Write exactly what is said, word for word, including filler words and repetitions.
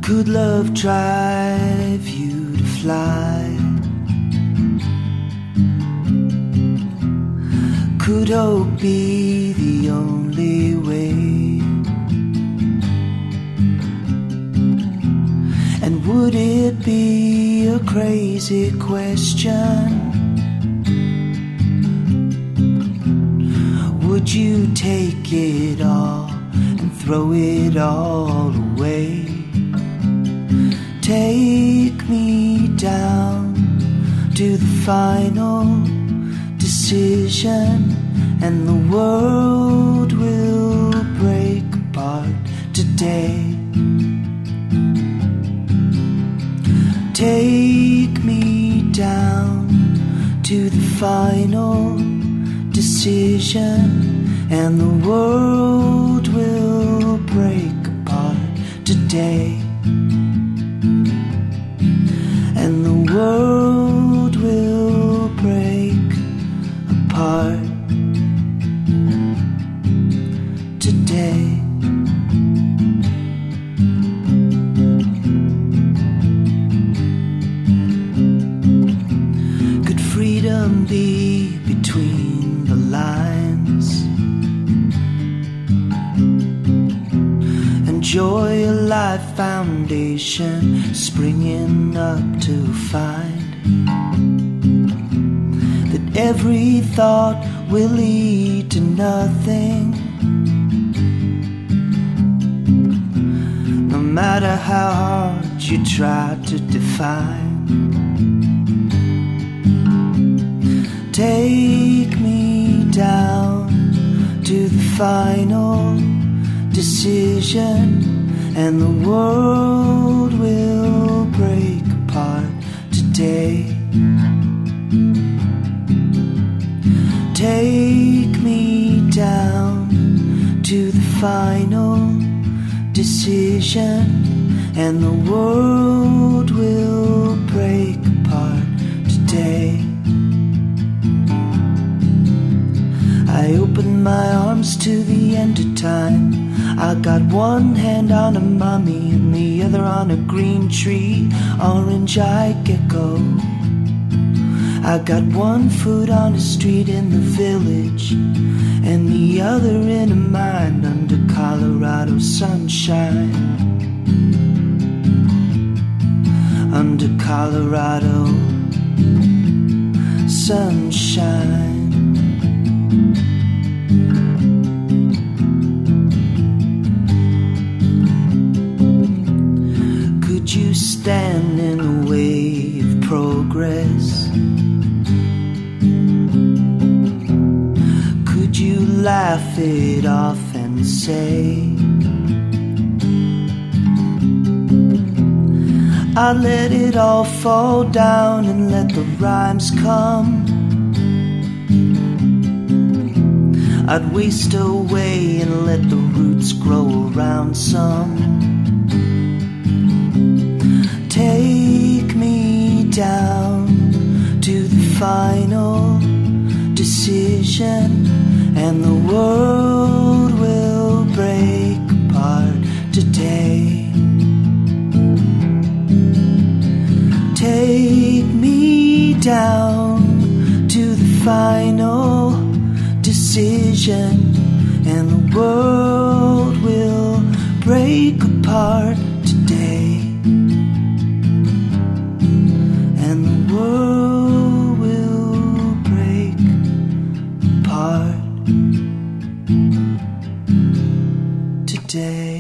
Could love drive you to fly? Could hope be the only way? And would it be a crazy question? Would you take it all and throw it all away? Take me down to the final decision, and the world will break apart today. Take me down to the final decision, and the world will break apart today. And the world will break apart today. Could freedom be between the lines? Enjoy a life foundation springing up to find that every thought will lead to nothing, no matter how hard you try to define. Take me down to the final decision, and the world will break apart today. Take me down to the final decision, and the world will break apart today. I open my arms to the end of time. I got one hand on a mummy and the other on a green tree, orange-eyed gecko. I got one foot on a street in the village, and the other in a mine under Colorado sunshine. Under Colorado sunshine. Could you stand in the way of progress? Could you laugh it off and say, I'd let it all fall down and let the rhymes come. I'd waste away and let the roots grow around some. Take me down to the final decision, and the world will break apart today. Take me down to the final decision, and the world will break apart today. And the world will break apart today.